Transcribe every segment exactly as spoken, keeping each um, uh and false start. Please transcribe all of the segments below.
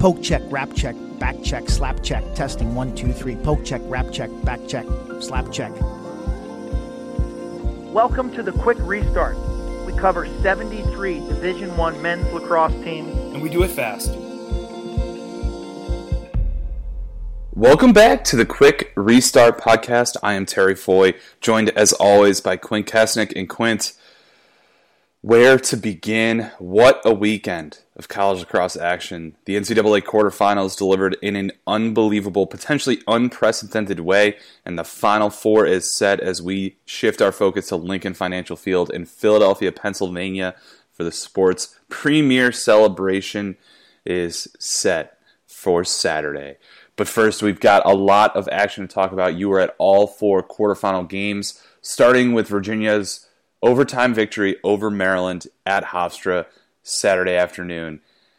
Poke check, rap check, back check, slap check, testing one, two, three. Poke check, rap check, back check, slap check. Welcome to the Quick Restart. We cover seventy-three Division One men's lacrosse teams. And we do it fast. Welcome back to the Quick Restart podcast. I am Terry Foy, joined as always by Quint Kesnick. And Quint, where to begin? What a weekend of college lacrosse action. The N C double A quarterfinals delivered in an unbelievable, potentially unprecedented way, and the Final Four is set as we shift our focus to Lincoln Financial Field in Philadelphia, Pennsylvania, for the sport's premier celebration is set for Saturday. But first, we've got a lot of action to talk about. You were at all four quarterfinal games, starting with Virginia's overtime victory over Maryland at Hofstra Saturday afternoon.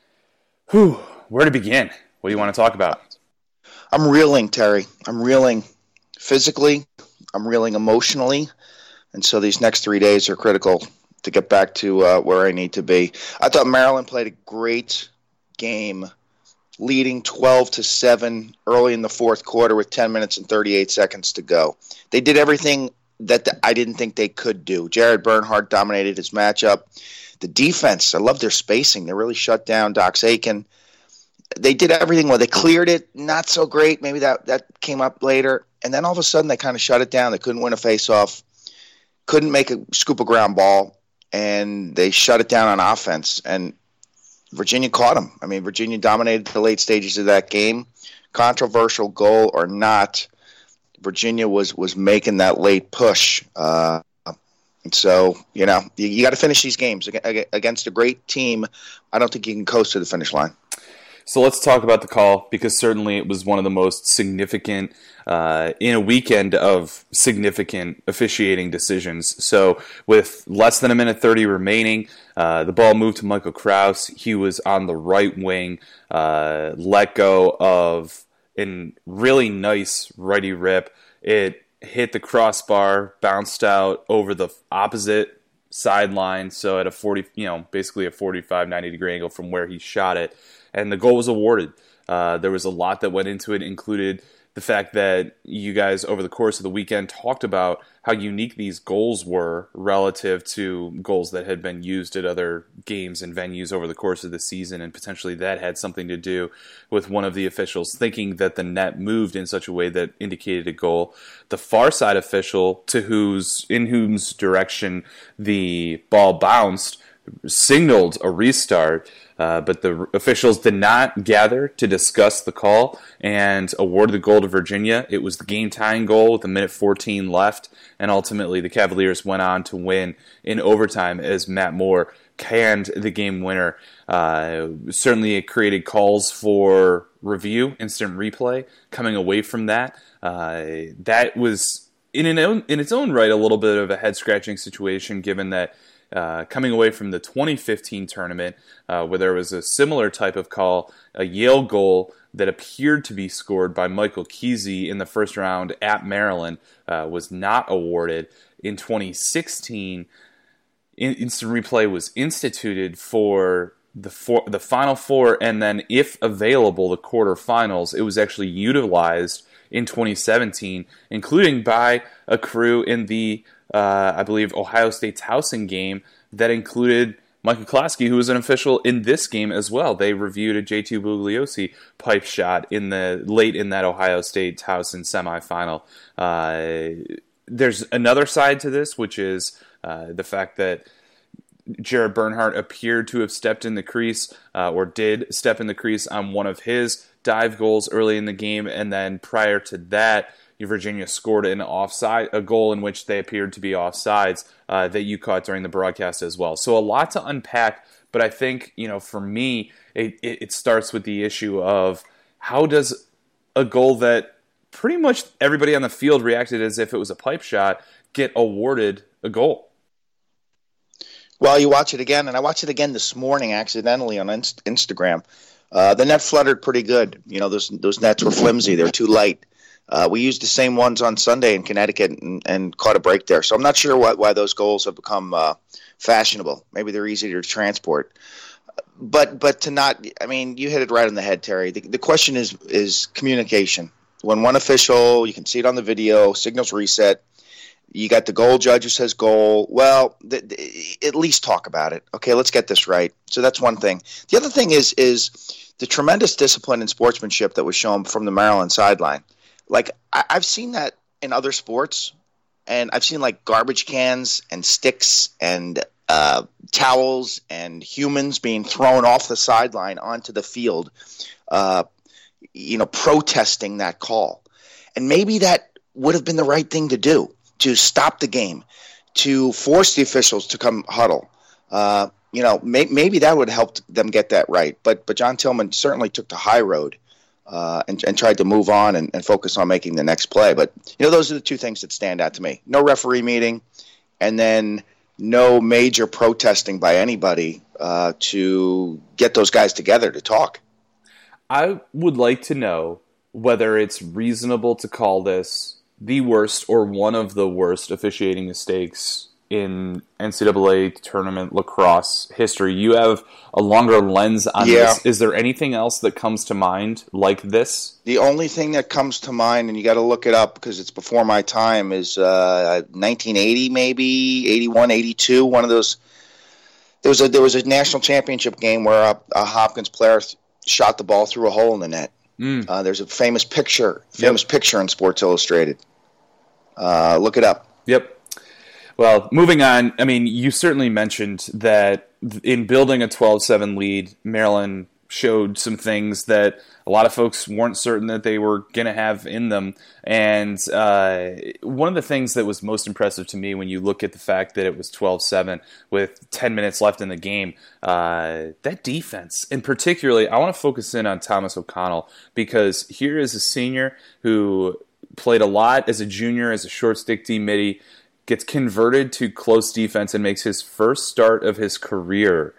Whew, where to begin? What do you want to talk about? I'm reeling, Terry. I'm reeling physically. I'm reeling emotionally. And so these next three days are critical to get back to uh, where I need to be. I thought Maryland played a great game, leading twelve to seven early in the fourth quarter with ten minutes and thirty-eight seconds to go. They did everything that the, I didn't think they could do. Jared Bernhardt dominated his matchup. The defense, I love their spacing. They really shut down Dox Aiken. They did everything well. They cleared it, not so great. Maybe that, that came up later. And then all of a sudden they kind of shut it down. They couldn't win a faceoff, couldn't make a scoop a ground ball, and they shut it down on offense. And Virginia caught them. I mean, Virginia dominated the late stages of that game. Controversial goal or not, Virginia was was making that late push. Uh, and so, you know, you, you got to finish these games against a great team. I don't think you can coast to the finish line. So let's talk about the call, because certainly it was one of the most significant uh, in a weekend of significant officiating decisions. So with less than a minute thirty remaining, uh, the ball moved to Michael Kraus. He was on the right wing, uh, let go of a really nice righty rip. It hit the crossbar, bounced out over the opposite sideline, so at a forty, you know, basically a forty-five, ninety degree angle from where he shot it. And the goal was awarded. Uh, there was a lot that went into it, included the fact that you guys over the course of the weekend talked about how unique these goals were relative to goals that had been used at other games and venues over the course of the season, and potentially that had something to do with one of the officials thinking that the net moved in such a way that indicated a goal. The far side official, to whose in whose direction the ball bounced, signaled a restart, uh, but the officials did not gather to discuss the call and awarded the goal to Virginia. It was the game-tying goal with a minute fourteen left, and ultimately the Cavaliers went on to win in overtime as Matt Moore canned the game winner. Uh, certainly it created calls for review, instant replay, coming away from that. Uh, that was, in, an own, in its own right, a little bit of a head-scratching situation, given that Uh, coming away from the twenty fifteen tournament, uh, where there was a similar type of call, a Yale goal that appeared to be scored by Michael Kesey in the first round at Maryland uh, was not awarded. In twenty sixteen, instant replay was instituted for the four, the Final Four, and then, if available, the quarterfinals. It was actually utilized in twenty seventeen, including by a crew in the Uh, I believe, Ohio State's Towson game that included Michael Klasky, who was an official in this game as well. They reviewed a J T Bugliosi pipe shot in the late in that Ohio State Towson semifinal. Uh, there's another side to this, which is uh, the fact that Jared Bernhardt appeared to have stepped in the crease, uh, or did step in the crease on one of his dive goals early in the game, and then prior to that, Virginia scored an offside, a goal in which they appeared to be offsides uh, that you caught during the broadcast as well. So a lot to unpack, but I think, you know, for me, it, it starts with the issue of how does a goal that pretty much everybody on the field reacted as if it was a pipe shot get awarded a goal? Well, you watch it again, and I watched it again this morning accidentally on Inst- Instagram. Uh, the net fluttered pretty good. You know, those those nets were flimsy. They're too light. Uh, we used the same ones on Sunday in Connecticut and, and caught a break there. So I'm not sure why, why those goals have become uh, fashionable. Maybe they're easier to transport. But but to not, I mean, you hit it right on the head, Terry. The, the question is is communication. When one official, you can see it on the video, signals reset. You got the goal judge who says goal. Well, the, the, at least talk about it. Okay, let's get this right. So that's one thing. The other thing is is the tremendous discipline and sportsmanship that was shown from the Maryland sideline. Like, I, I've seen that in other sports, and I've seen, like, garbage cans and sticks and uh, towels and humans being thrown off the sideline onto the field, uh, you know, protesting that call. And maybe that would have been the right thing to do, to stop the game, to force the officials to come huddle. Uh, you know, may, maybe that would help them get that right. But but John Tillman certainly took the high road uh, and, and tried to move on and, and focus on making the next play. But, you know, those are the two things that stand out to me. No referee meeting, and then no major protesting by anybody uh, to get those guys together to talk. I would like to know whether it's reasonable to call this the worst or one of the worst officiating mistakes in N C double A tournament lacrosse history. You have a longer lens on yeah. this. Is there anything else that comes to mind like this? The only thing that comes to mind, and you got to look it up because it's before my time, is uh, nineteen eighty, maybe eighty-one, eighty-two. One of those. There was a there was a national championship game where a, a Hopkins player th- shot the ball through a hole in the net. Mm. Uh, there's a famous picture, famous yep. picture in Sports Illustrated. Uh, look it up. Yep. Well, moving on, I mean, you certainly mentioned that in building a twelve seven lead, Maryland showed some things that a lot of folks weren't certain that they were going to have in them. And uh, one of the things that was most impressive to me when you look at the fact that it was twelve seven with ten minutes left in the game, uh, that defense. And particularly, I want to focus in on Thomas O'Connell, because here is a senior who played a lot as a junior, as a short stick D midi, gets converted to close defense and makes his first start of his career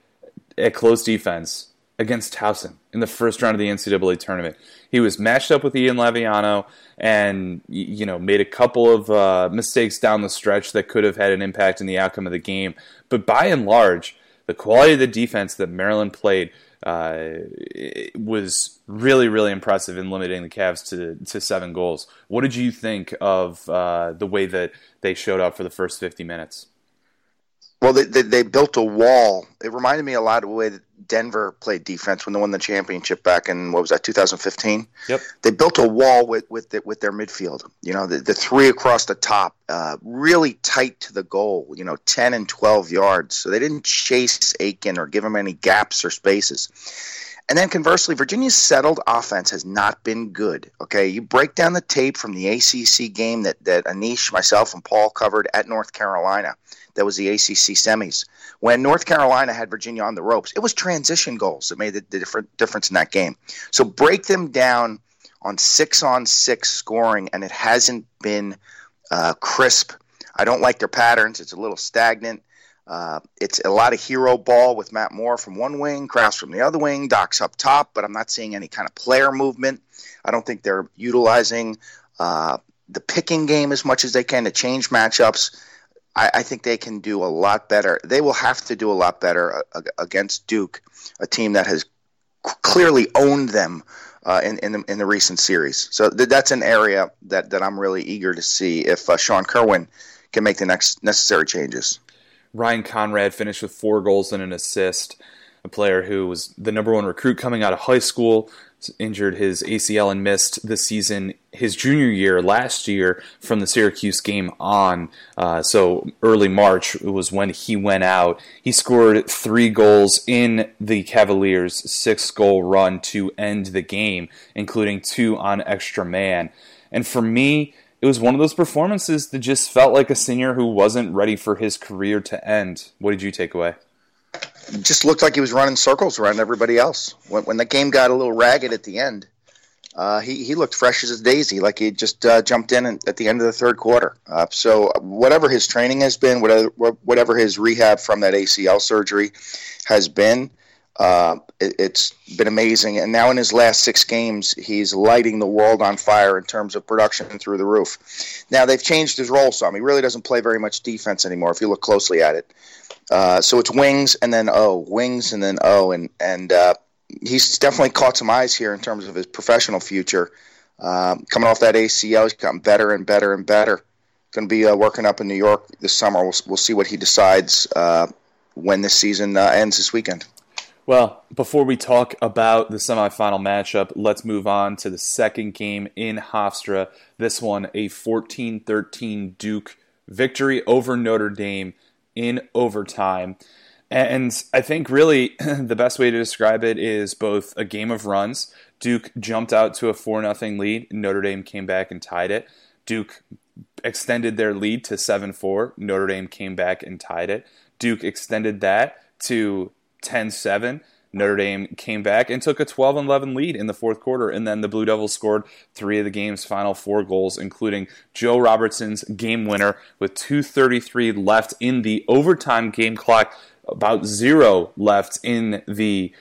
at close defense against Towson in the first round of the N C double A tournament. He was matched up with Ian Laviano and, you know, made a couple of uh, mistakes down the stretch that could have had an impact in the outcome of the game. But by and large, the quality of the defense that Maryland played uh, was really, really impressive in limiting the Cavs to to seven goals. What did you think of uh, the way that they showed up for the first fifty minutes? Well, they, they they built a wall. It reminded me a lot of the way that Denver played defense when they won the championship back in, what was that, two thousand fifteen? Yep. They built a wall with with, the, with their midfield. You know, the, the three across the top, uh, really tight to the goal, you know, ten and twelve yards. So they didn't chase Aiken or give him any gaps or spaces. And then conversely, Virginia's settled offense has not been good. Okay, you break down the tape from the A C C game that, that Anish, myself, and Paul covered at North Carolina. That was the A C C semis. When North Carolina had Virginia on the ropes, it was transition goals that made the, the different difference in that game. So break them down on six-on-six scoring, and it hasn't been uh, crisp. I don't like their patterns. It's a little stagnant. Uh, it's a lot of hero ball with Matt Moore from one wing, Krause from the other wing, Doc's up top, but I'm not seeing any kind of player movement. I don't think they're utilizing uh, the picking game as much as they can to change matchups. I, I think they can do a lot better. They will have to do a lot better uh, against Duke, a team that has c- clearly owned them uh, in in the, in the recent series. So th- that's an area that, that I'm really eager to see if uh, Sean Kerwin can make the next necessary changes. Ryan Conrad finished with four goals and an assist, a player who was the number one recruit coming out of high school, injured his A C L and missed the season his junior year last year from the Syracuse game on. Uh, so early March was when he went out. He scored three goals in the Cavaliers' six-goal run to end the game, including two on extra man. And for me, it was one of those performances that just felt like a senior who wasn't ready for his career to end. What did you take away? It just looked like he was running circles around everybody else. When, when the game got a little ragged at the end, uh, he, he looked fresh as a daisy, like he just uh, jumped in at the end of the third quarter. Uh, so whatever his training has been, whatever, whatever his rehab from that A C L surgery has been, Uh, it, it's been amazing. And now in his last six games, he's lighting the world on fire in terms of production through the roof. Now, they've changed his role some. He really doesn't play very much defense anymore if you look closely at it. Uh, so it's wings and then O, wings and then O. And, and uh, he's definitely caught some eyes here in terms of his professional future. Um, coming off that A C L, he's gotten better and better and better. Going to be uh, working up in New York this summer. We'll, we'll see what he decides uh, when this season uh, ends this weekend. Well, before we talk about the semifinal matchup, let's move on to the second game in Hofstra. This one, a fourteen thirteen Duke victory over Notre Dame in overtime. And I think really the best way to describe it is both a game of runs. Duke jumped out to a four nothing lead. Notre Dame came back and tied it. Duke extended their lead to seven four. Notre Dame came back and tied it. Duke extended that to ten seven. Notre Dame came back and took a twelve eleven lead in the fourth quarter, and then the Blue Devils scored three of the game's final four goals, including Joe Robertson's game winner with two thirty-three left in the overtime game clock, about zero left in the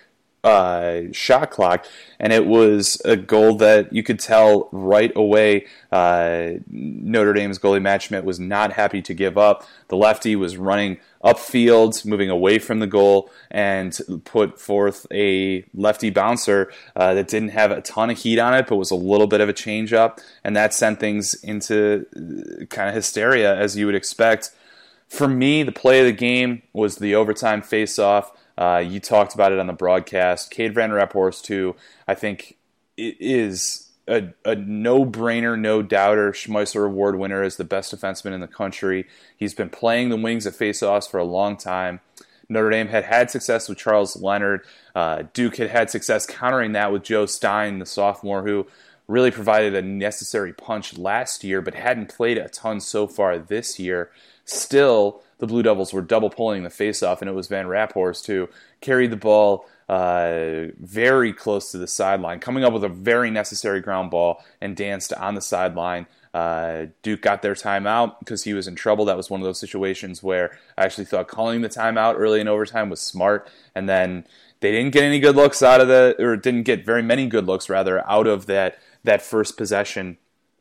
uh, shot clock, and it was a goal that you could tell right away uh, Notre Dame's goalie Matt Schmidt was not happy to give up. The lefty was running upfield, moving away from the goal, and put forth a lefty bouncer uh, that didn't have a ton of heat on it, but was a little bit of a change-up, and that sent things into kind of hysteria, as you would expect. For me, the play of the game was the overtime face-off. Uh, you talked about it on the broadcast. Cade Van Raphorst, too, I think it is a, a no-brainer, no-doubter. Schmeisser Award winner is the best defenseman in the country. He's been playing the wings at face-offs for a long time. Notre Dame had had success with Charles Leonard. Uh, Duke had had success countering that with Joe Stein, the sophomore, who really provided a necessary punch last year, but hadn't played a ton so far this year. Still, the Blue Devils were double pulling the face-off, and it was Van Raphorst who carried the ball uh, very close to the sideline, coming up with a very necessary ground ball and danced on the sideline. Uh, Duke got their timeout because he was in trouble. That was one of those situations where I actually thought calling the timeout early in overtime was smart, and then they didn't get any good looks out of the, or didn't get very many good looks, rather, out of that, that first possession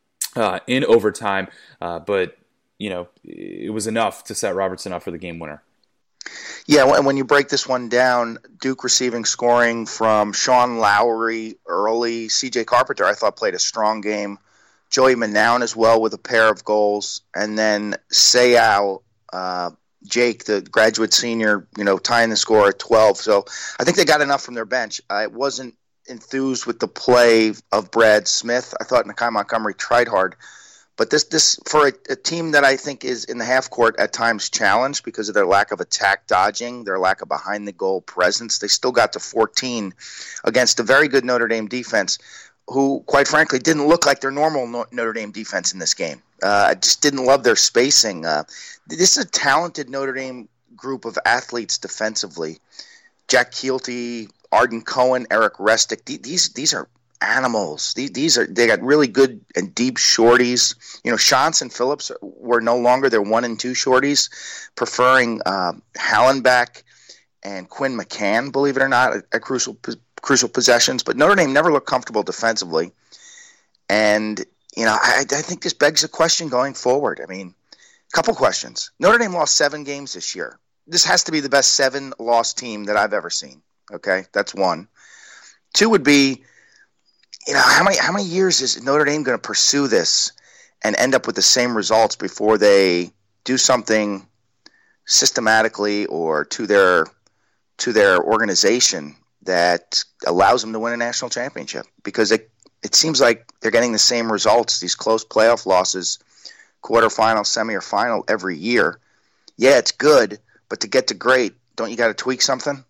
uh, in overtime, uh, but you know, it was enough to set Robertson up for the game winner. Yeah, and when you break this one down, Duke receiving scoring from Sean Lowry early. C J Carpenter, I thought, played a strong game. Joey Manown as well with a pair of goals. And then Sayal, uh, Jake, the graduate senior, you know, tying the score at twelve. So I think they got enough from their bench. I wasn't enthused with the play of Brad Smith. I thought Nakai Montgomery tried hard. But this, this for a, a team that I think is in the half court at times challenged because of their lack of attack dodging, their lack of behind the goal presence, they still got to fourteen against a very good Notre Dame defense, who, quite frankly, didn't look like their normal Notre Dame defense in this game. Uh, I just didn't love their spacing. Uh, this is a talented Notre Dame group of athletes defensively. Jack Keelty, Arden Cohen, Eric Restic. These these are animals. These, these are they got really good and deep shorties. You know, Shantz and Phillips were no longer their one and two shorties, preferring uh, Hallenbeck and Quinn McCann, believe it or not, at, at crucial crucial possessions. But Notre Dame never looked comfortable defensively, and you know, I, I think this begs a question going forward. I mean, a couple questions. Notre Dame lost seven games this year. This has to be the best seven-loss team that I've ever seen. Okay, that's one. Two would be, you know, how many how many years is Notre Dame going to pursue this and end up with the same results before they do something systematically or to their to their organization that allows them to win a national championship? Because it it seems like they're getting the same results, these close playoff losses, quarterfinal, semi, or final every year. Yeah, it's good, but to get to great, don't you got to tweak something?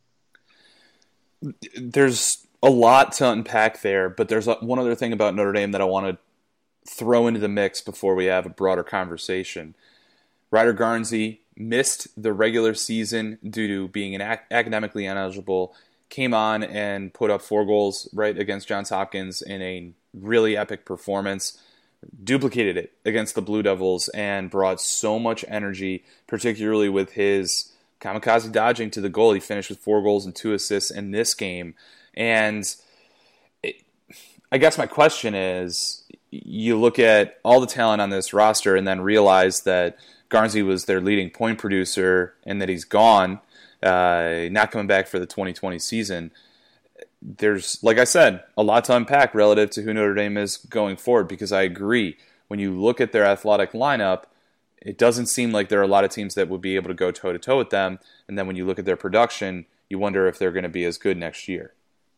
There's a lot to unpack there, but there's one other thing about Notre Dame that I want to throw into the mix before we have a broader conversation. Ryder Garnsey missed the regular season due to being an ac- academically ineligible, came on and put up four goals right against Johns Hopkins in a really epic performance, duplicated it against the Blue Devils, and brought so much energy, particularly with his kamikaze dodging to the goal. He finished with four goals and two assists in this game. And it, I guess my question is, you look at all the talent on this roster and then realize that Garnsey was their leading point producer and that he's gone, uh, not coming back for the twenty twenty season. There's, like I said, a lot to unpack relative to who Notre Dame is going forward, because I agree, when you look at their athletic lineup, it doesn't seem like there are a lot of teams that would be able to go toe-to-toe with them. And then when you look at their production, you wonder if they're going to be as good next year.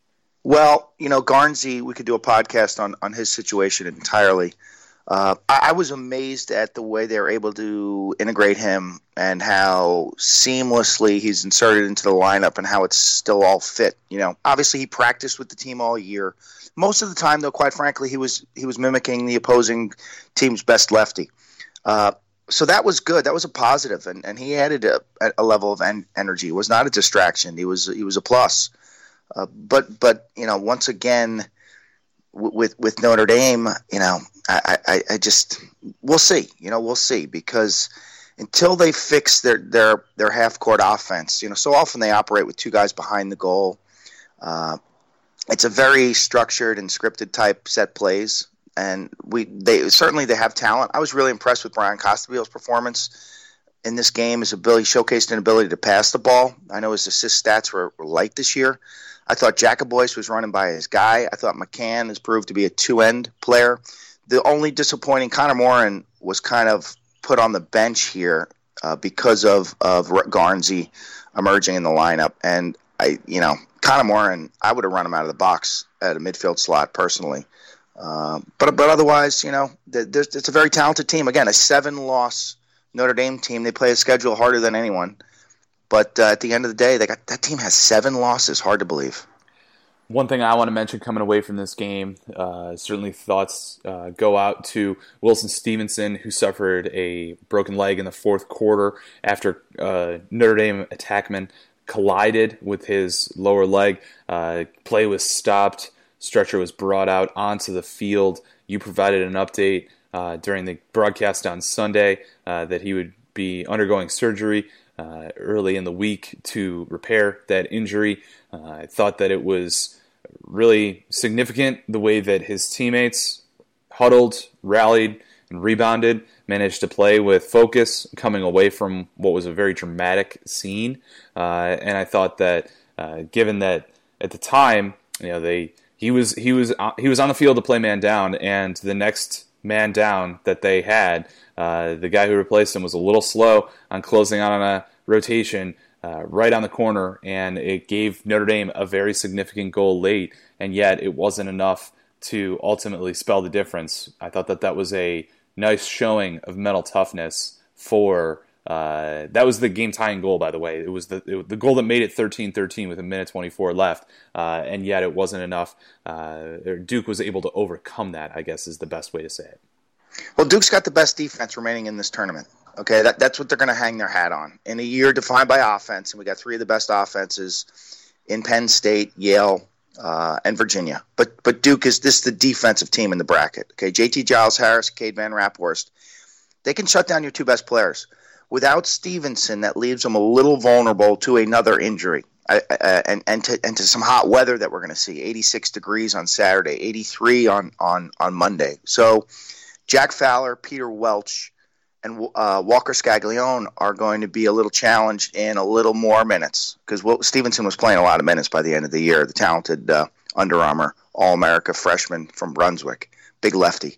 Well, you know, Garnsey, we could do a podcast on, on his situation entirely. Uh, I, I was amazed at the way they were able to integrate him and how seamlessly he's inserted into the lineup and how it's still all fit. You know, obviously he practiced with the team all year. Most of the time, though, quite frankly, he was he was mimicking the opposing team's best lefty. Uh, so that was good. That was a positive, and, and he added a, a level of en- energy. It was not a distraction. He was he was a plus. Uh, but but you know, once again, w- with with Notre Dame, you know, I, I, I just we'll see. You know, we'll see, because until they fix their their their half court offense, you know, so often they operate with two guys behind the goal. Uh, it's a very structured and scripted type set plays, and we they certainly they have talent. I was really impressed with Brian Costabille's performance in this game. His ability showcased an ability to pass the ball. I know his assist stats were, were light this year. I thought Jacobois was running by his guy. I thought McCann has proved to be a two-end player. The only disappointing, Connor Morin was kind of put on the bench here uh, because of of Garnsey emerging in the lineup. And I, you know, Connor Morin, I would have run him out of the box at a midfield slot personally. Uh, but but otherwise, you know, there's, it's a very talented team. Again, a seven-loss Notre Dame team. They play a schedule harder than anyone. But uh, at the end of the day, they got that team has seven losses. Hard to believe. One thing I want to mention coming away from this game, uh, certainly thoughts uh, go out to Wilson Stevenson, who suffered a broken leg in the fourth quarter after uh, Notre Dame attackman collided with his lower leg. Uh, play was stopped. Stretcher was brought out onto the field. You provided an update uh, during the broadcast on Sunday uh, that he would be undergoing surgery uh, early in the week to repair that injury. Uh, I thought that it was really significant the way that his teammates huddled, rallied, and rebounded, managed to play with focus, coming away from what was a very dramatic scene. Uh, and I thought that, uh, given that at the time, you know, they he was he was he was on the field to play man down, and the next man down that they had, uh, the guy who replaced him was a little slow on closing out on a rotation uh, right on the corner, and it gave Notre Dame a very significant goal late, and yet it wasn't enough to ultimately spell the difference. I thought that that was a nice showing of mental toughness for uh, that was the game-tying goal, by the way. It was the it, the goal that made it thirteen thirteen with a minute twenty-four left, uh, and yet it wasn't enough. Uh, Duke was able to overcome that, I guess is the best way to say it. Well, Duke's got the best defense remaining in this tournament. Okay, that, that's what they're going to hang their hat on. In a year defined by offense, and we got three of the best offenses in Penn State, Yale, uh, and Virginia. But but Duke is this is the defensive team in the bracket. Okay, J T Giles Harris, Cade Van Raphorst, they can shut down your two best players. Without Stevenson, that leaves them a little vulnerable to another injury uh, uh, and and to, and to some hot weather that we're going to see. eighty-six degrees on Saturday, eighty-three on, on, on Monday. So Jack Fowler, Peter Welch, and uh, Walker Scaglione are going to be a little challenged in a little more minutes, because Stevenson was playing a lot of minutes by the end of the year, the talented uh, Under Armour All-America freshman from Brunswick, big lefty.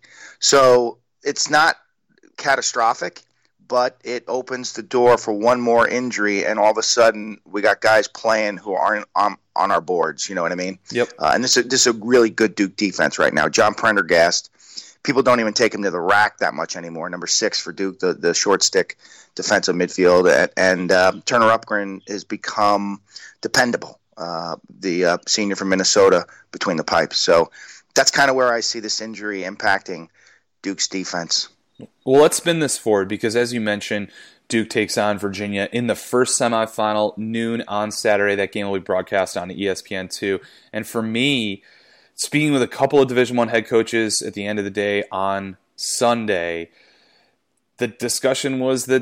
So it's not catastrophic, but it opens the door for one more injury, and all of a sudden we got guys playing who aren't on, on our boards, you know what I mean? Yep. Uh, and this is, this is a really good Duke defense right now. John Prendergast, people don't even take him to the rack that much anymore. Number six for Duke, the, the short stick defensive midfield. And, and uh, Turner Upgren has become dependable, uh, the uh, senior from Minnesota, between the pipes. So that's kind of where I see this injury impacting Duke's defense. Well, let's spin this forward, because as you mentioned, Duke takes on Virginia in the first semifinal, noon on Saturday. That game will be broadcast on E S P N two. And for me, speaking with a couple of Division I head coaches at the end of the day on Sunday, the discussion was that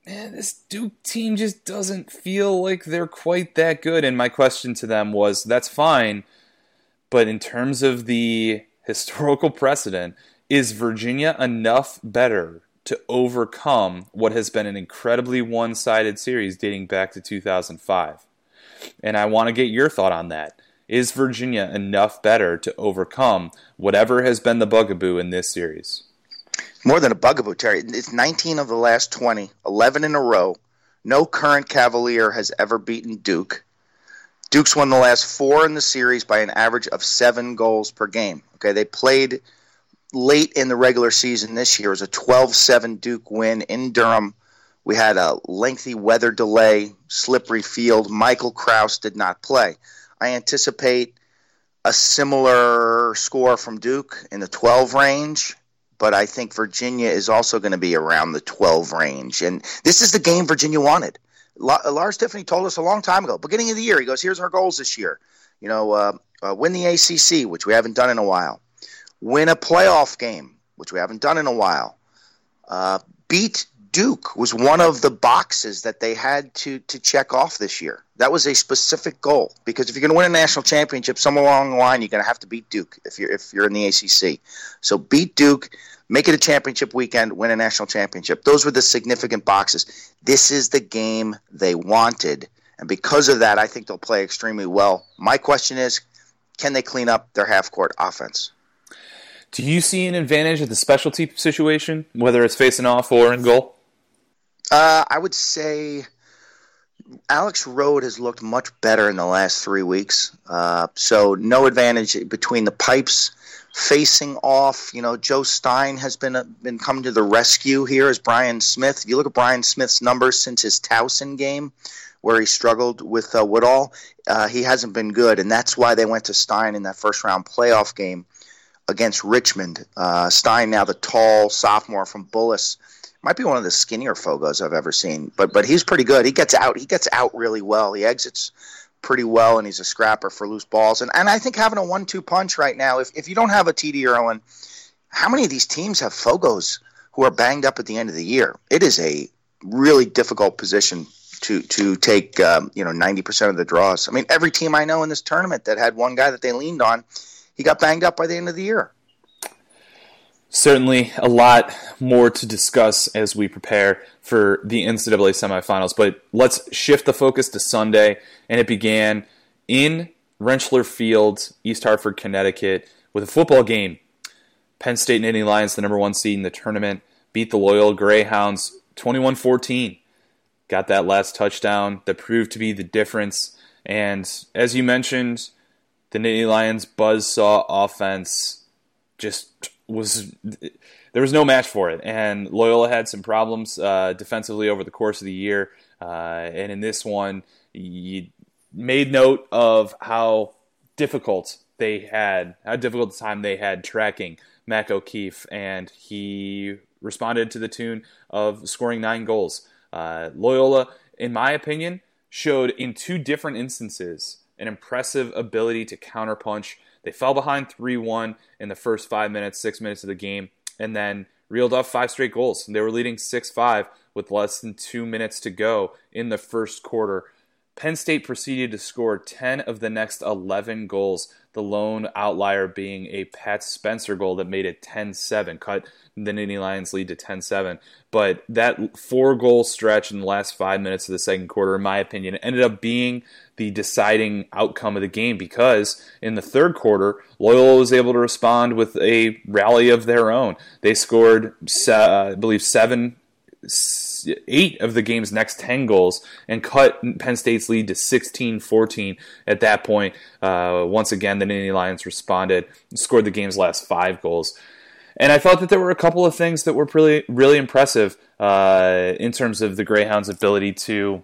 man, this Duke team just doesn't feel like they're quite that good. And my question to them was, that's fine, but in terms of the historical precedent, is Virginia enough better to overcome what has been an incredibly one-sided series dating back to two thousand five? And I want to get your thought on that. Is Virginia enough better to overcome whatever has been the bugaboo in this series? More than a bugaboo, Terry. It's nineteen of the last twenty, eleven in a row. No current Cavalier has ever beaten Duke. Duke's won the last four in the series by an average of seven goals per game. Okay, they played late in the regular season this year. It was a twelve seven Duke win in Durham. We had a lengthy weather delay, slippery field. Michael Krause did not play. I anticipate a similar score from Duke in the twelve range, but I think Virginia is also going to be around the twelve range. And this is the game Virginia wanted. Lars Tiffany told us a long time ago, beginning of the year, he goes, here's our goals this year. You know, uh, uh, win the A C C, which we haven't done in a while. Win a playoff game, which we haven't done in a while. Uh, beat Duke was one of the boxes that they had to to check off this year. That was a specific goal, because if you're going to win a national championship, somewhere along the line, you're going to have to beat Duke if you're if you're in the A C C. So beat Duke, make it a championship weekend, win a national championship. Those were the significant boxes. This is the game they wanted, and because of that, I think they'll play extremely well. My question is, can they clean up their half-court offense? Do you see an advantage of the specialty situation, whether it's facing off or in goal? Uh, I would say Alex Rode has looked much better in the last three weeks. Uh, so no advantage between the pipes. Facing off, you know, Joe Stein has been uh, been coming to the rescue here as Brian Smith. If you look at Brian Smith's numbers since his Towson game, where he struggled with uh, Woodall, uh, he hasn't been good, and that's why they went to Stein in that first-round playoff game against Richmond. Uh, Stein, now the tall sophomore from Bullis, might be one of the skinnier Fogos I've ever seen, but but he's pretty good. He gets out. He gets out really well. He exits pretty well, and he's a scrapper for loose balls. And and I think having a one two punch right now, if if you don't have a T D Ierlan, how many of these teams have Fogos who are banged up at the end of the year? It is a really difficult position to to take um, you know ninety percent of the draws. I mean, every team I know in this tournament that had one guy that they leaned on, he got banged up by the end of the year. Certainly a lot more to discuss as we prepare for the N C double A semifinals, but let's shift the focus to Sunday, and it began in Rentschler Field, East Hartford, Connecticut, with a football game. Penn State Nittany Lions, the number one seed in the tournament, beat the Loyola Greyhounds twenty-one fourteen. Got that last touchdown that proved to be the difference, and as you mentioned, the Nittany Lions buzzsaw offense just was there was no match for it, and Loyola had some problems uh, defensively over the course of the year, uh, and in this one, you made note of how difficult they had, how difficult the time they had tracking Mac O'Keefe, and he responded to the tune of scoring nine goals. Uh, Loyola, in my opinion, showed in two different instances an impressive ability to counterpunch. They fell behind three one in the first five minutes, six minutes of the game, and then reeled off five straight goals. They were leading six five with less than two minutes to go in the first quarter. Penn State proceeded to score ten of the next eleven goals, the lone outlier being a Pat Spencer goal that made it ten seven, cut the Nittany Lions lead to ten seven. But that four-goal stretch in the last five minutes of the second quarter, in my opinion, ended up being the deciding outcome of the game, because in the third quarter, Loyola was able to respond with a rally of their own. They scored, uh, I believe, seven eight of the game's next ten goals and cut Penn State's lead to sixteen fourteen at that point. Uh, once again, the Nittany Lions responded and scored the game's last five goals. And I thought that there were a couple of things that were really, really impressive uh, in terms of the Greyhounds' ability to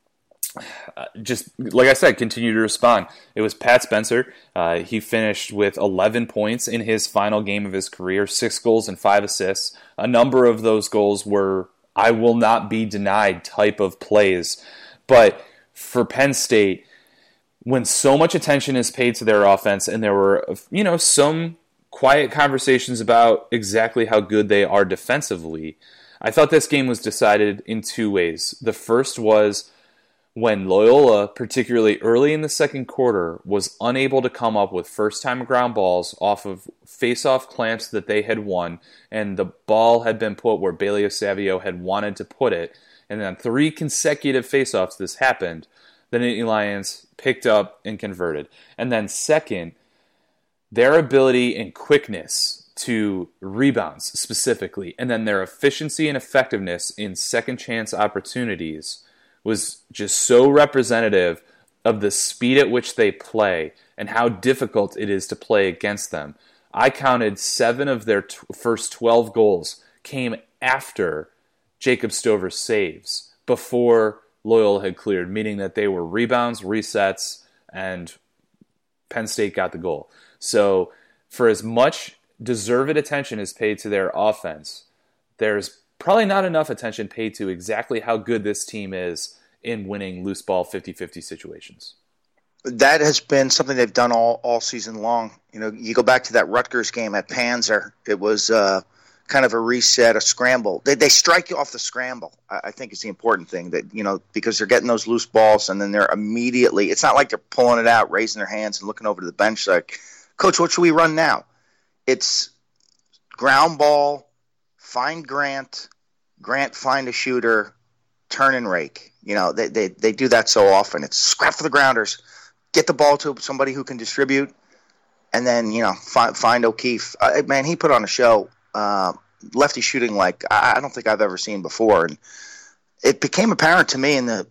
uh, just, like I said, continue to respond. It was Pat Spencer. Uh, he finished with eleven points in his final game of his career, six goals and five assists. A number of those goals were I will not be denied type of plays. But for Penn State, when so much attention is paid to their offense, and there were, you know, some quiet conversations about exactly how good they are defensively, I thought this game was decided in two ways. The first was when Loyola, particularly early in the second quarter, was unable to come up with first-time ground balls off of face-off clamps that they had won, and the ball had been put where Bailey Savio had wanted to put it, and then three consecutive face-offs this happened, the Nittany Lions picked up and converted. And then second, their ability and quickness to rebounds specifically, and then their efficiency and effectiveness in second chance opportunities was just so representative of the speed at which they play and how difficult it is to play against them. I counted seven of their t- first twelve goals came after Jacob Stover's saves, before Loyola had cleared, meaning that they were rebounds, resets, and Penn State got the goal. So for as much deserved attention is paid to their offense, there's probably not enough attention paid to exactly how good this team is in winning loose ball fifty-fifty situations. That has been something they've done all, all season long. You know, you go back to that Rutgers game at Panzer. It was uh, kind of a reset, a scramble. They, they strike you off the scramble, I, I think is the important thing, that, you know, because they're getting those loose balls and then they're immediately – it's not like they're pulling it out, raising their hands and looking over to the bench like, Coach, what should we run now? It's ground ball, find Grant, Grant find a shooter, turn and rake. You know, they, they, they do that so often. It's scrap for the grounders, get the ball to somebody who can distribute, and then, you know, find, find O'Keefe. Uh, man, he put on a show, uh, lefty shooting like I, I don't think I've ever seen before. And it became apparent to me in the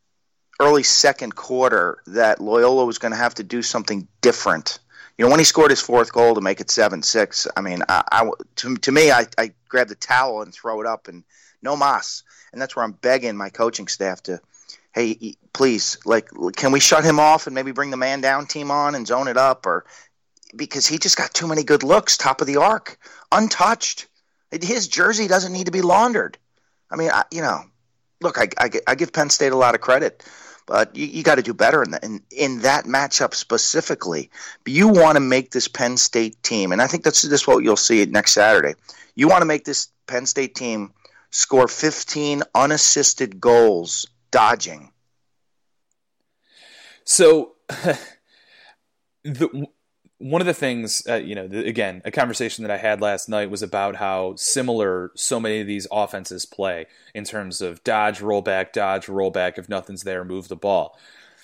early second quarter that Loyola was going to have to do something different. You know, when he scored his fourth goal to make it seven six, I mean, I, I, to, to me, I, I grab the towel and throw it up and no mas. And that's where I'm begging my coaching staff to, hey, please, like, can we shut him off and maybe bring the man down team on and zone it up? Or because he just got too many good looks, top of the arc, untouched. His jersey doesn't need to be laundered. I mean, I, you know, look, I, I, I give Penn State a lot of credit, but you, you got to do better in, the, in in that matchup specifically. But you want to make this Penn State team, and I think that's just what you'll see next Saturday. You want to make this Penn State team score fifteen unassisted goals dodging. So, the, one of the things, uh, you know, the, again, a conversation that I had last night was about how similar so many of these offenses play in terms of dodge, roll back, dodge, roll back. If nothing's there, move the ball.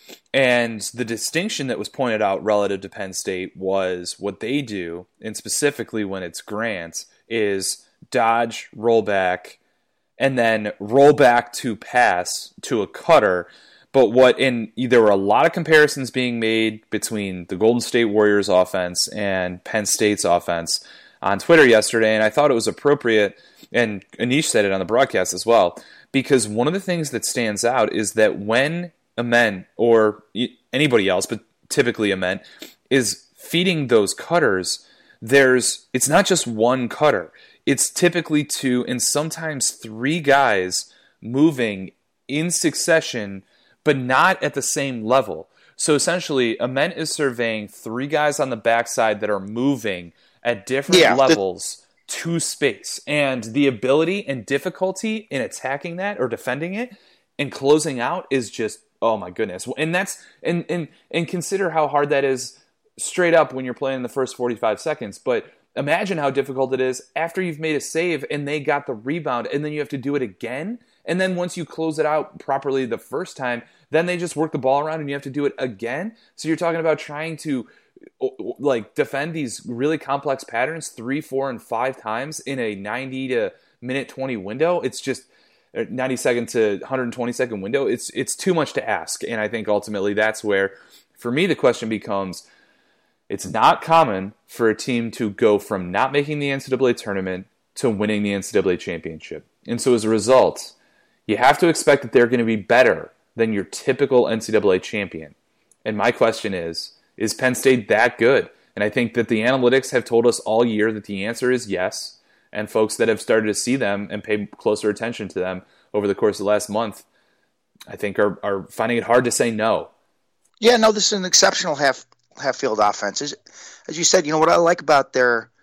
And the distinction that was pointed out relative to Penn State was what they do, and specifically when it's Grant, is dodge, roll back, and then roll back to pass to a cutter. But what in there were a lot of comparisons being made between the Golden State Warriors offense and Penn State's offense on Twitter yesterday, and I thought it was appropriate, and Anish said it on the broadcast as well, because one of the things that stands out is that when Ament, or anybody else, but typically Ament, is feeding those cutters, there's it's not just one cutter. It's typically two and sometimes three guys moving in succession, but not at the same level. So essentially, Ament is surveying three guys on the backside that are moving at different yeah, levels the- to space. And the ability and difficulty in attacking that or defending it and closing out is just, oh my goodness. And that's and and and consider how hard that is straight up when you're playing in the first forty-five seconds. But imagine how difficult it is after you've made a save and they got the rebound and then you have to do it again. And then once you close it out properly the first time, then they just work the ball around and you have to do it again. So you're talking about trying to like defend these really complex patterns three, four, and five times in a ninety to minute twenty window. It's just ninety second to one hundred twenty second window. It's it's too much to ask. And I think ultimately that's where, for me, the question becomes, it's not common for a team to go from not making the N C double A tournament to winning the N C double A championship. And so as a result, you have to expect that they're going to be better than your typical N C double A champion. And my question is, is Penn State that good? And I think that the analytics have told us all year that the answer is yes. And folks that have started to see them and pay closer attention to them over the course of the last month, I think are, are finding it hard to say no. Yeah, no, this is an exceptional half half field offense. As, as you said, you know what I like about their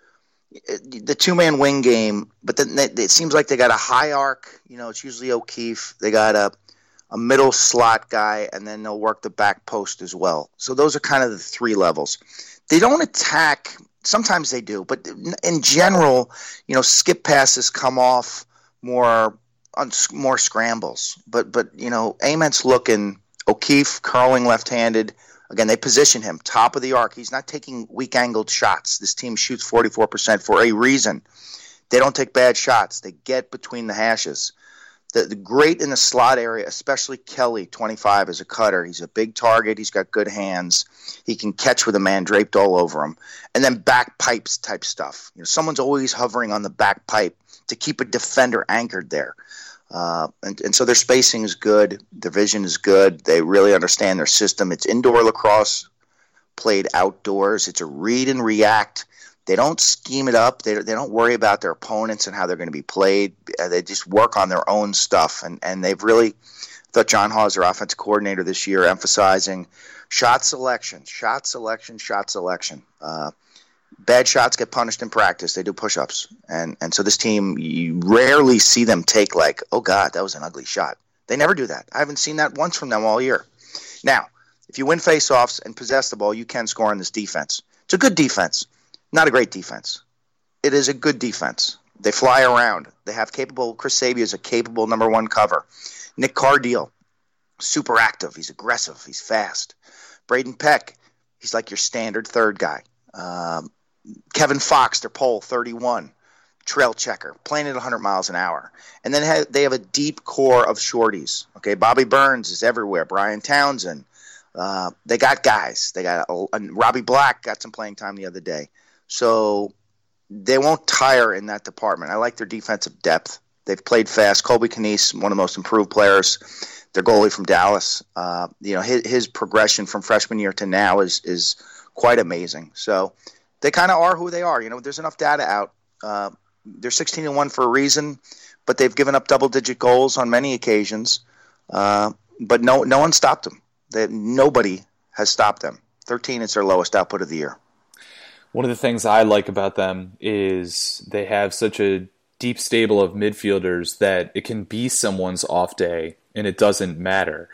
the two-man wing game, but then they, it seems like they got a high arc. You know, it's usually O'Keefe. They got a, a middle slot guy, and then they'll work the back post as well. So those are kind of the three levels. They don't attack. Sometimes they do, but in general, you know, skip passes come off more on more scrambles. But, but you know, Ament's looking, O'Keefe curling left-handed. Again, they position him top of the arc. He's not taking weak-angled shots. This team shoots forty-four percent for a reason. They don't take bad shots. They get between the hashes. The, the great in the slot area, especially Kelly, twenty-five, is a cutter. He's a big target. He's got good hands. He can catch with a man draped all over him. And then back pipes type stuff. You know, someone's always hovering on the back pipe to keep a defender anchored there. Uh, and, and so their spacing is good. Their vision is good. They really understand their system. It's indoor lacrosse played outdoors. It's a read and react. They don't scheme it up. They, they don't worry about their opponents and how they're going to be played. Uh, they just work on their own stuff. And, and they've really I thought John Hawes, their offensive coordinator this year, emphasizing shot selection, shot selection, shot selection. Uh, Bad shots get punished in practice. They do push-ups. And and so this team, you rarely see them take like, oh, God, that was an ugly shot. They never do that. I haven't seen that once from them all year. Now, if you win face-offs and possess the ball, you can score on this defense. It's a good defense, not a great defense. It is a good defense. They fly around. They have capable – Chris Sabia is a capable number one cover. Nick Cardeal, super active. He's aggressive. He's fast. Braden Peck, he's like your standard third guy. Um, Kevin Fox, their pole, thirty-one, trail checker, playing at one hundred miles an hour. And then they have a deep core of shorties. Okay, Bobby Burns is everywhere. Brian Townsend. Uh, they got guys. They got a, a, Robbie Black got some playing time the other day. So they won't tire in that department. I like their defensive depth. They've played fast. Colby Knies, one of the most improved players. Their goalie from Dallas. Uh, you know, his, his progression from freshman year to now is is quite amazing. So they kind of are who they are. You know, there's enough data out. Uh, they're sixteen and one for a reason, but they've given up double-digit goals on many occasions. Uh, but no, no one stopped them. They, nobody has stopped them. thirteen is their lowest output of the year. One of the things I like about them is they have such a deep stable of midfielders that it can be someone's off day and it doesn't matter.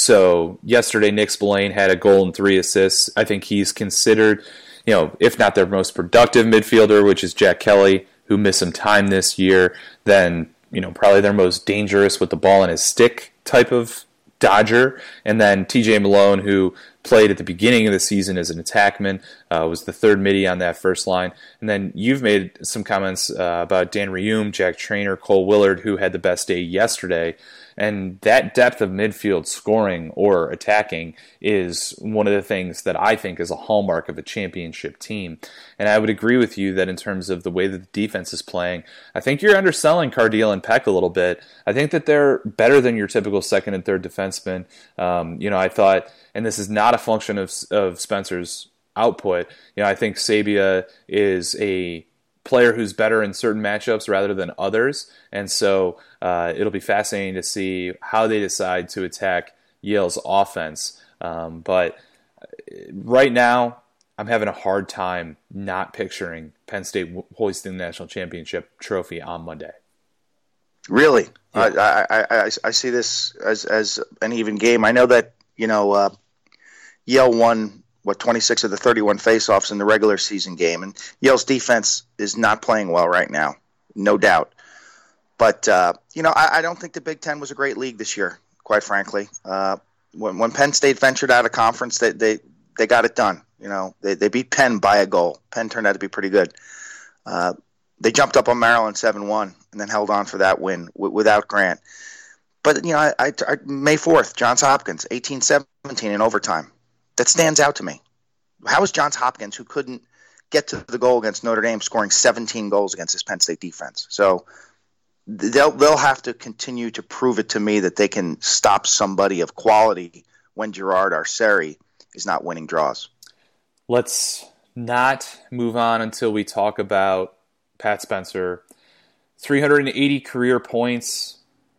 So yesterday, Nick Spillane had a goal and three assists. I think he's considered, you know, if not their most productive midfielder, which is Jack Kelly, who missed some time this year, then, you know, probably their most dangerous with the ball in his stick type of Dodger. And then T J Malone, who played at the beginning of the season as an attackman, uh, was the third midi on that first line. And then you've made some comments uh, about Dan Reaume, Jack Trainer, Cole Willard, who had the best day yesterday. And that depth of midfield scoring or attacking is one of the things that I think is a hallmark of a championship team. And I would agree with you that in terms of the way that the defense is playing, I think you're underselling Cardeal and Peck a little bit. I think that they're better than your typical second and third defensemen. Um, you know, I thought, and this is not a function of of Spencer's output. You know, I think Sabia is a player who's better in certain matchups rather than others, and so uh, it'll be fascinating to see how they decide to attack Yale's offense. Um, but right now, I'm having a hard time not picturing Penn State hoisting the national championship trophy on Monday. Really, yeah. I, I, I I see this as as an even game. I know that you know uh, Yale won. What, twenty-six of the thirty-one faceoffs in the regular season game. And Yale's defense is not playing well right now, no doubt. But, uh, you know, I, I don't think the Big Ten was a great league this year, quite frankly. Uh, when, when Penn State ventured out of conference, they they, they got it done. You know, they, they beat Penn by a goal. Penn turned out to be pretty good. Uh, they jumped up on Maryland seven one and then held on for that win w- without Grant. But, you know, I, I, I, May fourth, Johns Hopkins, eighteen seventeen in overtime. That stands out to me. How is Johns Hopkins, who couldn't get to the goal against Notre Dame, scoring seventeen goals against this Penn State defense? So they'll they'll have to continue to prove it to me that they can stop somebody of quality when Gerard Arceri is not winning draws. Let's not move on until we talk about Pat Spencer. three hundred eighty career points.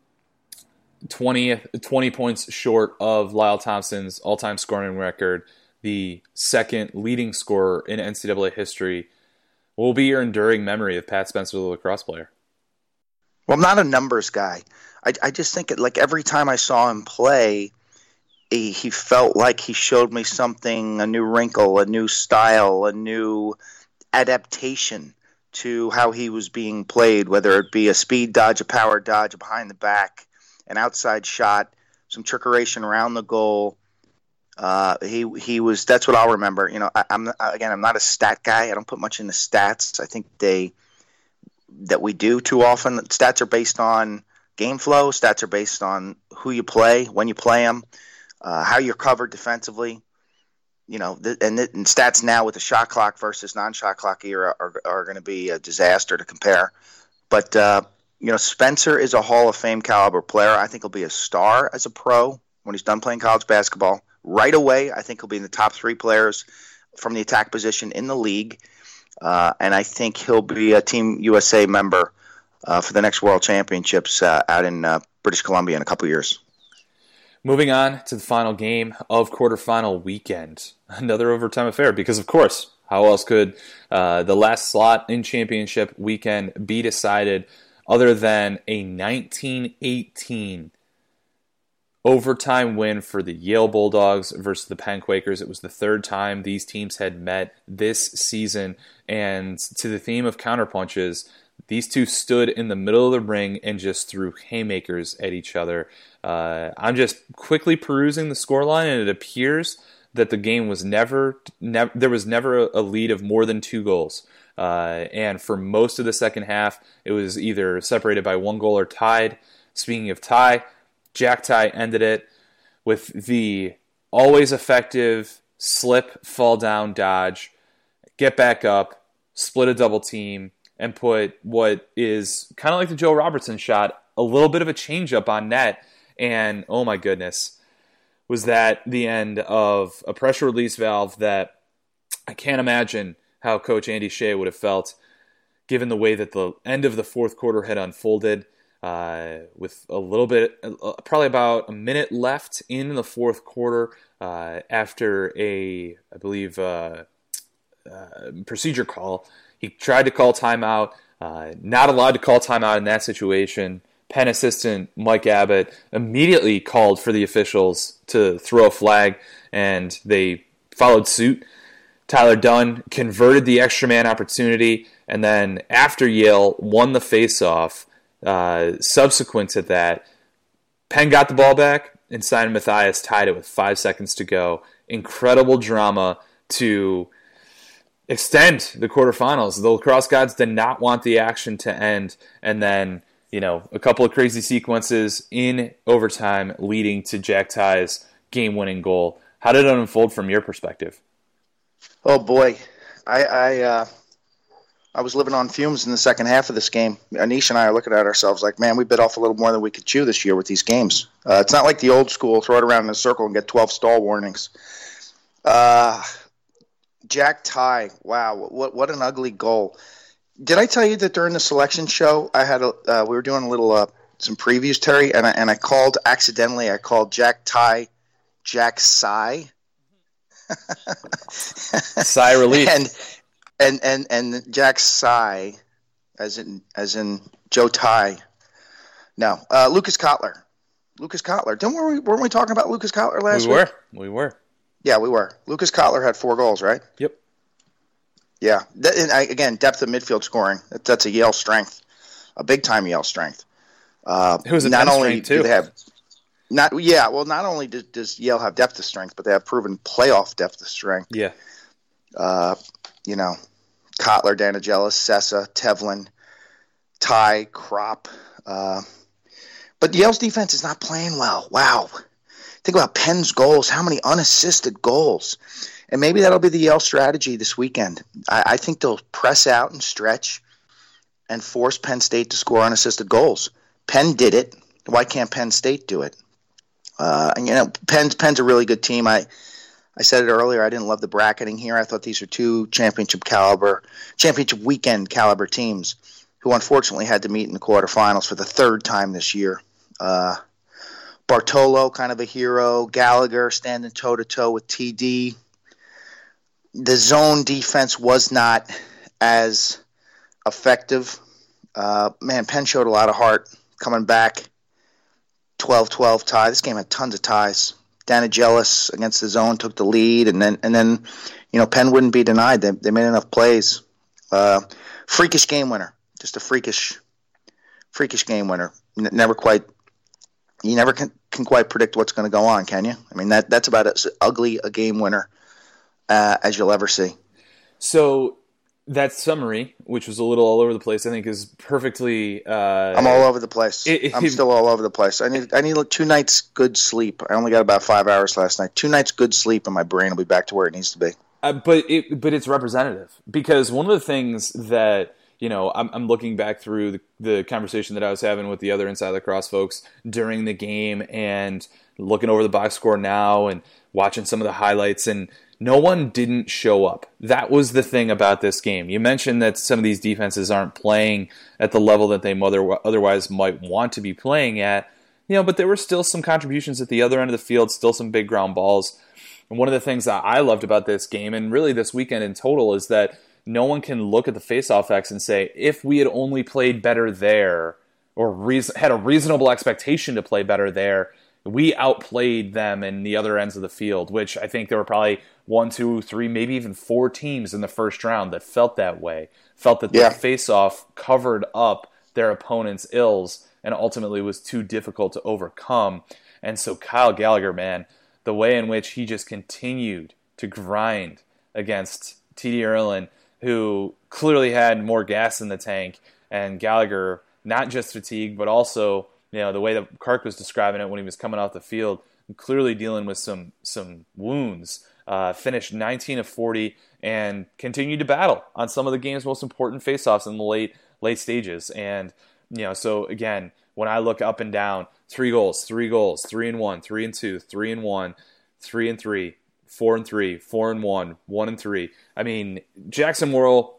twenty, twenty points short of Lyle Thompson's all-time scoring record, the second leading scorer in N C double A history. What will be your enduring memory of Pat Spencer, the lacrosse player? Well, I'm not a numbers guy. I, I just think it, like every time I saw him play, he, he felt like he showed me something, a new wrinkle, a new style, a new adaptation to how he was being played, whether it be a speed dodge, a power dodge, a behind the back, an outside shot, some trickeration around the goal. Uh, he he was. That's what I'll remember. You know, I, I'm again. I'm not a stat guy. I don't put much into stats. I think they that we do too often. Stats are based on game flow. Stats are based on who you play, when you play them, uh, how you're covered defensively. You know, th- and, th- and stats now with the shot clock versus non-shot clock era are, are going to be a disaster to compare. But, uh, you know, Spencer is a Hall of Fame caliber player. I think he'll be a star as a pro when he's done playing college basketball. Right away, I think he'll be in the top three players from the attack position in the league. Uh, and I think he'll be a Team U S A member uh, for the next World Championships uh, out in uh, British Columbia in a couple years. Moving on to the final game of quarterfinal weekend. Another overtime affair because, of course, how else could uh, the last slot in championship weekend be decided other than a nineteen eighteen overtime win for the Yale Bulldogs versus the Penn Quakers. It was the third time these teams had met this season, and to the theme of counterpunches, these two stood in the middle of the ring and just threw haymakers at each other. Uh, I'm just quickly perusing the scoreline, and it appears that the game was never, never there was never a lead of more than two goals. Uh, and for most of the second half, it was either separated by one goal or tied. Speaking of tie, Jack Tie ended it with the always effective slip, fall down, dodge, get back up, split a double team, and put what is kind of like the Joe Robertson shot, a little bit of a changeup on net. And oh my goodness, was that the end of a pressure release valve that I can't imagine how Coach Andy Shea would have felt given the way that the end of the fourth quarter had unfolded. Uh, with a little bit, uh, probably about a minute left in the fourth quarter uh, after a, I believe, uh, uh, procedure call. He tried to call timeout, uh, not allowed to call timeout in that situation. Penn assistant Mike Abbott immediately called for the officials to throw a flag, and they followed suit. Tyler Dunn converted the extra man opportunity, and then after Yale won the faceoff, uh, subsequent to that, Penn got the ball back, and Simon Matthias tied it with five seconds to go. Incredible drama to extend the quarterfinals. The lacrosse gods did not want the action to end, and then, you know, a couple of crazy sequences in overtime leading to Jack Tye's game-winning goal. How did it unfold from your perspective? Oh boy, I I, uh, I was living on fumes in the second half of this game. Anish and I are looking at ourselves like, man, we bit off a little more than we could chew this year with these games. Uh, it's not like the old school, throw it around in a circle and get twelve stall warnings. Uh, Jack Tye, wow, what what an ugly goal. Did I tell you that during the selection show, I had a uh, we were doing a little uh, some previews, Terry, and I, and I called accidentally. I called Jack Tye, Jack Sigh. Sigh relief. And and and and Jack Sigh, as in as in Joe Tye. No, uh, Lucas Kotler. Lucas Kotler. Didn't we weren't we talking about Lucas Kotler last we week? We were. We were. Yeah, we were. Lucas Kotler had four goals, right? Yep. Yeah. That, and I, again, depth of midfield scoring. That, that's a Yale strength, a big time Yale strength. Uh, it was a not Penn only strength too. do they have not yeah, well, not only does, does Yale have depth of strength, but they have proven playoff depth of strength. Yeah. Uh, you know, Kotler, Danigelis, Sessa, Tevlin, Tye, Kropp. Uh, but Yale's defense is not playing well. Wow. Think about Penn's goals. How many unassisted goals? And maybe that'll be the Yale strategy this weekend. I, I think they'll press out and stretch and force Penn State to score unassisted goals. Penn did it. Why can't Penn State do it? Uh, and, you know, Penn's, Penn's a really good team. I I said it earlier. I didn't love the bracketing here. I thought these were two championship caliber, championship weekend caliber teams who unfortunately had to meet in the quarterfinals for the third time this year. Uh, Bartolo, kind of a hero. Gallagher standing toe-to-toe with T D. The zone defense was not as effective. Uh, man, Penn showed a lot of heart coming back. twelve twelve tie. This game had tons of ties. Danigelis against the zone took the lead, and then and then, you know, Penn wouldn't be denied. They they made enough plays. Uh, freakish game winner, just a freakish, freakish game winner. N- never quite, you never can, can quite predict what's going to go on, can you? I mean, that that's about as ugly a game winner uh, as you'll ever see. So that summary, which was a little all over the place, I think is perfectly. Uh, I'm all over the place. It, it, I'm still all over the place. I need I need two nights good sleep. I only got about five hours last night. Two nights good sleep, and my brain will be back to where it needs to be. Uh, but it but it's representative, because one of the things that, you know, I'm, I'm looking back through the, the conversation that I was having with the other Inside Lacrosse folks during the game, and looking over the box score now and watching some of the highlights, and no one didn't show up. That was the thing about this game. You mentioned that some of these defenses aren't playing at the level that they otherwise might want to be playing at, you know, but there were still some contributions at the other end of the field, still some big ground balls. And one of the things that I loved about this game, and really this weekend in total, is that no one can look at the faceoff X and say, if we had only played better there, or reason, had a reasonable expectation to play better there, we outplayed them in the other ends of the field, which I think there were probably one, two, three, maybe even four teams in the first round that felt that way, felt that yeah. the face-off covered up their opponent's ills and ultimately was too difficult to overcome. And so Kyle Gallagher, man, the way in which he just continued to grind against T D Ierlan, who clearly had more gas in the tank, and Gallagher, not just fatigued, but also, you know, the way that Kark was describing it when he was coming off the field, clearly dealing with some some wounds, uh, finished nineteen of forty and continued to battle on some of the game's most important faceoffs in the late late stages. And, you know, so again, when I look up and down, three goals, three goals, three and one, three and two, three and one, three and three, four and three, four and one, one and three. I mean, Jackson Worrell,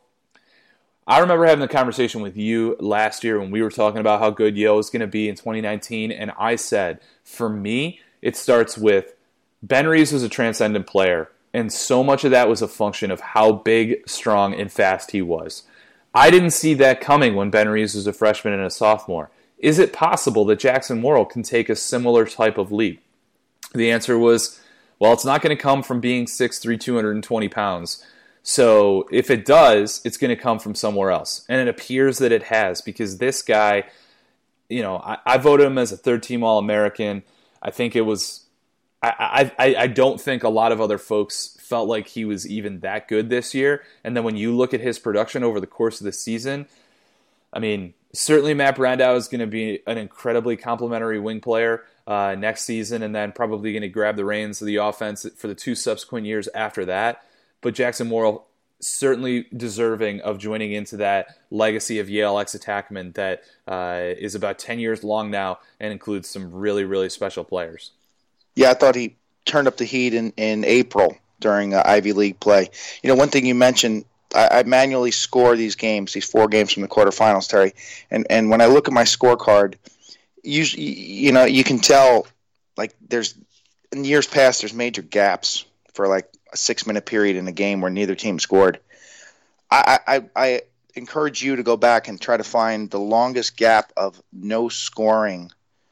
I remember having a conversation with you last year when we were talking about how good Yale is going to be in twenty nineteen, and I said, for me, it starts with Ben Reeves was a transcendent player, and so much of that was a function of how big, strong, and fast he was. I didn't see that coming when Ben Reeves was a freshman and a sophomore. Is it possible that Jackson Worrell can take a similar type of leap? The answer was, well, it's not going to come from being six three, two hundred twenty pounds. So if it does, it's going to come from somewhere else. And it appears that it has, because this guy, you know, I, I voted him as a third-team All-American. I think it was, I, I, I don't think a lot of other folks felt like he was even that good this year. And then when you look at his production over the course of the season, I mean, certainly Matt Brandow is going to be an incredibly complimentary wing player uh, next season, and then probably going to grab the reins of the offense for the two subsequent years after that. But Jackson Worrell certainly deserving of joining into that legacy of Yale ex-attackman that uh, is about ten years long now and includes some really, really special players. Yeah, I thought he turned up the heat in, in April during uh, Ivy League play. You know, one thing you mentioned, I, I manually score these games, these four games from the quarterfinals, Terry. And and when I look at my scorecard, usually, you know, you can tell, like, there's, in years past, there's major gaps for, like, a six-minute period in a game where neither team scored. I, I, I encourage you to go back and try to find the longest gap of no scoring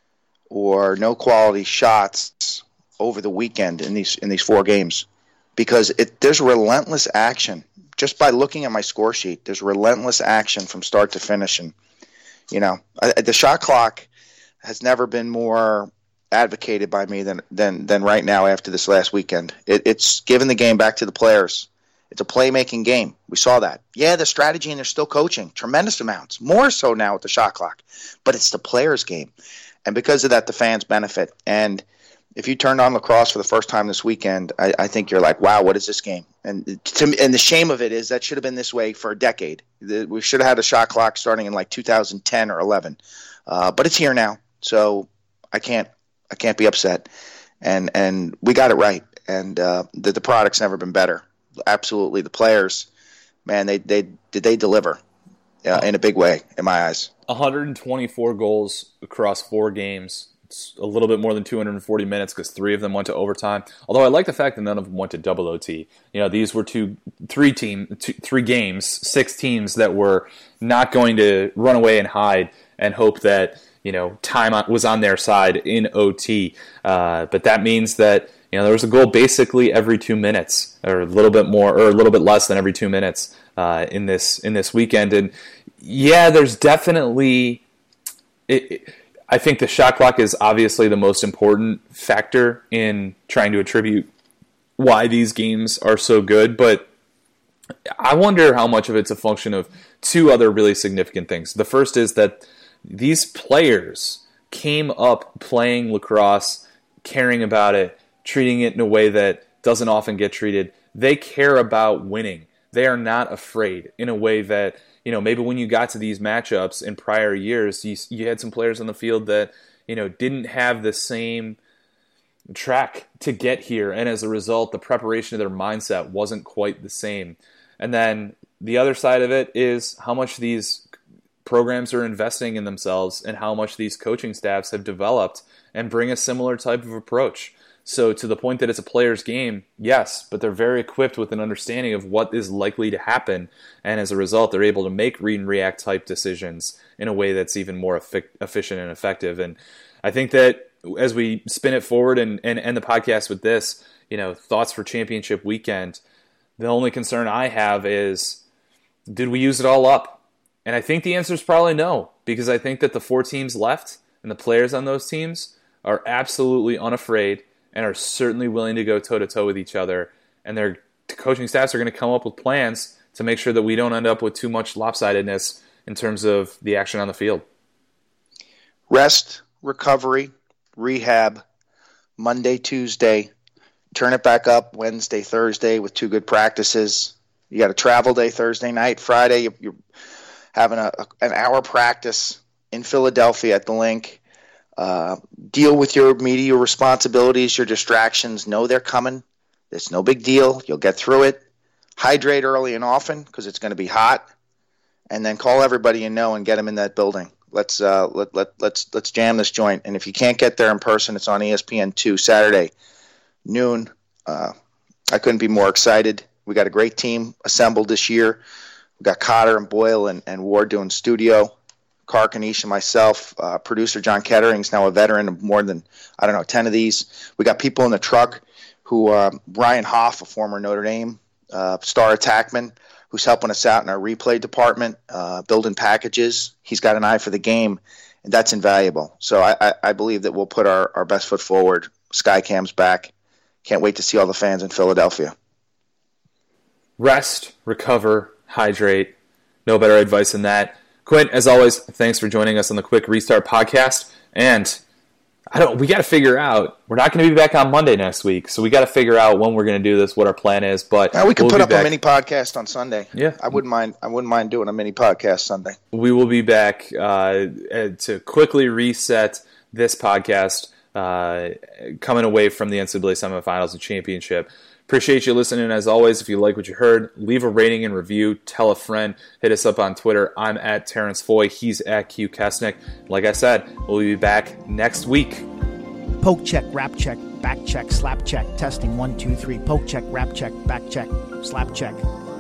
or no quality shots over the weekend in these in these four games, because it there's relentless action. Just by looking at my score sheet, there's relentless action from start to finish. And, you know, I, the shot clock has never been more advocated by me than than than right now after this last weekend. It, it's given the game back to the players. It's a playmaking game. We saw that. Yeah, the strategy, and they're still coaching tremendous amounts, more so now with the shot clock. But it's the players' game, and because of that, the fans benefit. And if you turned on lacrosse for the first time this weekend, I, I think you're like, wow, what is this game? And to, and the shame of it is that should have been this way for a decade. The, we should have had a shot clock starting in like two thousand ten or eleven, uh, but it's here now, so I can't. I can't be upset, and and we got it right, and uh, the the product's never been better. Absolutely, the players, man, they they did they deliver uh, in a big way in my eyes. one hundred twenty-four goals across four games a little bit more than two hundred forty minutes because three of them went to overtime. Although I like the fact that none of them went to double O T. You know, these were two, three team, two, three games, six teams that were not going to run away and hide and hope that, you know, time was on their side in O T. Uh, but that means that, you know, there was a goal basically every two minutes, or a little bit more, or a little bit less than every two minutes uh, in this in this weekend. And yeah, there's definitely. It, it, I think the shot clock is obviously the most important factor in trying to attribute why these games are so good, but I wonder how much of it's a function of two other really significant things. The first is that these players came up playing lacrosse, caring about it, treating it in a way that doesn't often get treated. They care about winning. They are not afraid in a way that, you know, maybe when you got to these matchups in prior years, you, you had some players on the field that, you know, didn't have the same track to get here. And as a result, the preparation of their mindset wasn't quite the same. And then the other side of it is how much these programs are investing in themselves and how much these coaching staffs have developed and bring a similar type of approach. So to the point that it's a player's game, yes, but they're very equipped with an understanding of what is likely to happen. And as a result, they're able to make read and react type decisions in a way that's even more efficient and effective. And I think that as we spin it forward and, and end the podcast with this, you know, thoughts for championship weekend, the only concern I have is, did we use it all up? And I think the answer is probably no, because I think that the four teams left and the players on those teams are absolutely unafraid and are certainly willing to go toe-to-toe with each other. And their coaching staffs are going to come up with plans to make sure that we don't end up with too much lopsidedness in terms of the action on the field. Rest, recovery, rehab, Monday, Tuesday, turn it back up Wednesday, Thursday with two good practices. You got a travel day Thursday night. Friday, you're having a, an hour practice in Philadelphia at the Link. Uh, deal with your media responsibilities, your distractions. Know they're coming. It's no big deal. You'll get through it. Hydrate early and often because it's going to be hot. And then call everybody you know and get them in that building. Let's uh, let let let's let's jam this joint. And if you can't get there in person, it's on E S P N two Saturday noon. Uh, I couldn't be more excited. We got a great team assembled this year. We got Cotter and Boyle and, and Ward doing studio. Carr Kanish and myself, uh, producer John Kettering's now a veteran of more than, I don't know, ten of these. We got people in the truck who, uh, Brian Hoff, a former Notre Dame uh, star attackman, who's helping us out in our replay department, uh, building packages. He's got an eye for the game, and that's invaluable. So I, I, I believe that we'll put our, our best foot forward. Skycam's back. Can't wait to see all the fans in Philadelphia. Rest, recover, hydrate. No better advice than that. Quint, as always, thanks for joining us on the Quick Restart podcast. And I don't. We got to figure out. We're not going to be back on Monday next week, so we got to figure out when we're going to do this, what our plan is. But now we can we'll put up back. a mini podcast on Sunday. Yeah, I wouldn't mind. I wouldn't mind doing a mini podcast Sunday. We will be back uh, to quickly reset this podcast, uh, coming away from the N C double A semifinals and championship. Appreciate you listening. As always, if you like what you heard, leave a rating and review. Tell a friend. Hit us up on Twitter. I'm at Terrence Foy. He's at Q Kesnick. Like I said, we'll be back next week. Poke check, rap check, back check, slap check, testing one, two, three. Poke check, rap check, back check, slap check.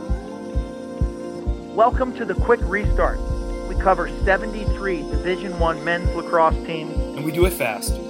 Welcome to the Quick Restart. We cover seventy-three Division One men's lacrosse teams. And we do it fast.